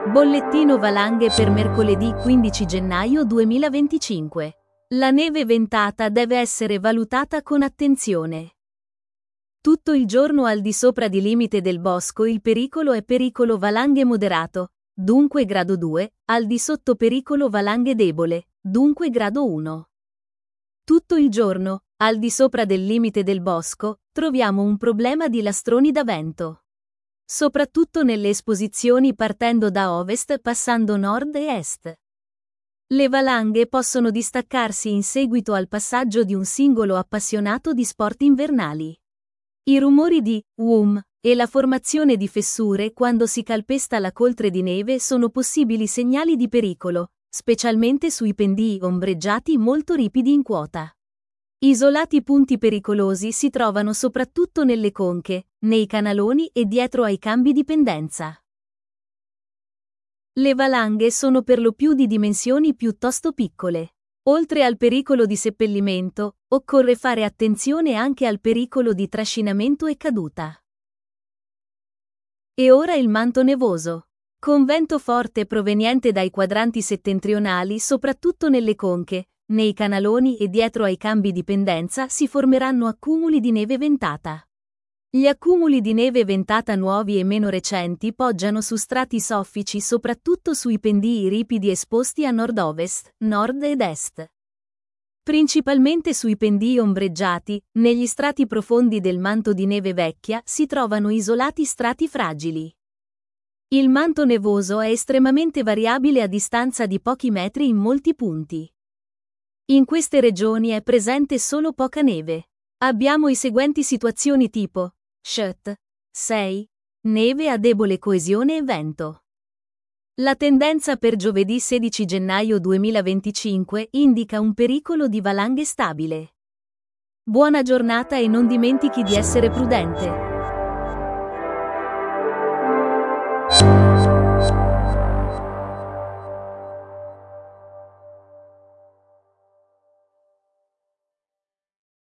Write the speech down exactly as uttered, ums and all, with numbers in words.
Bollettino valanghe per mercoledì quindici gennaio duemilaventicinque. La neve ventata deve essere valutata con attenzione. Tutto il giorno al di sopra di limite del bosco il pericolo è pericolo valanghe moderato, dunque grado due, al di sotto pericolo valanghe debole, dunque grado uno. Tutto il giorno, al di sopra del limite del bosco, troviamo un problema di lastroni da vento. Soprattutto nelle esposizioni partendo da ovest passando nord e est. Le valanghe possono distaccarsi in seguito al passaggio di un singolo appassionato di sport invernali. I rumori di "wum" e la formazione di fessure quando si calpesta la coltre di neve sono possibili segnali di pericolo, specialmente sui pendii ombreggiati molto ripidi in quota. Isolati punti pericolosi si trovano soprattutto nelle conche, nei canaloni e dietro ai cambi di pendenza. Le valanghe sono per lo più di dimensioni piuttosto piccole. Oltre al pericolo di seppellimento, occorre fare attenzione anche al pericolo di trascinamento e caduta. E ora il manto nevoso. Con vento forte proveniente dai quadranti settentrionali soprattutto nelle conche, nei canaloni e dietro ai cambi di pendenza si formeranno accumuli di neve ventata. Gli accumuli di neve ventata nuovi e meno recenti poggiano su strati soffici soprattutto sui pendii ripidi esposti a nord-ovest, nord ed est. Principalmente sui pendii ombreggiati, negli strati profondi del manto di neve vecchia si trovano isolati strati fragili. Il manto nevoso è estremamente variabile a distanza di pochi metri in molti punti. In queste regioni è presente solo poca neve. Abbiamo i seguenti situazioni tipo Shut. sei. Neve a debole coesione e vento. La tendenza per giovedì sedici gennaio duemilaventicinque indica un pericolo di valanghe stabile. Buona giornata e non dimentichi di essere prudente.